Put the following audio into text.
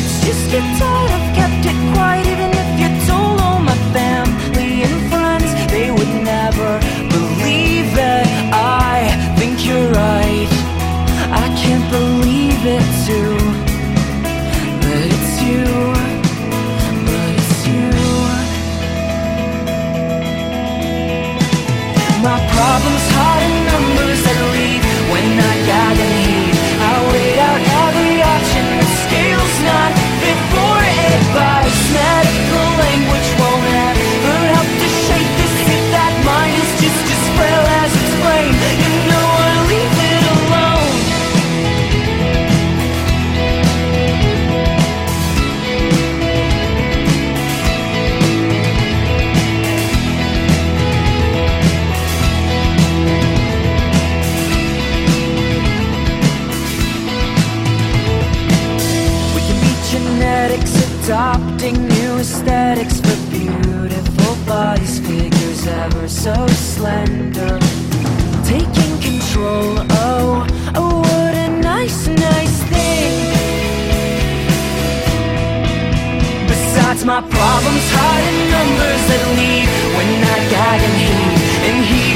It's just get tired, I've kept it quiet. Even if you told all my family and friends, they would never believe it. I think you're right, I can't believe it too. But it's you, but it's you. My problems hide in numbers that leave when I gag and heave. I weighed out every option, the scale's not fit for advice. Medical language won't ever help to shake this. If that mind is just as frail as its brain, you know I'll leave it alone. Genetics adopting new aesthetics for beautiful bodies, figures ever so slender, taking control. Oh, oh, what a nice, nice thing. Besides, my problems hide in numbers that leave when I gag and heave. And he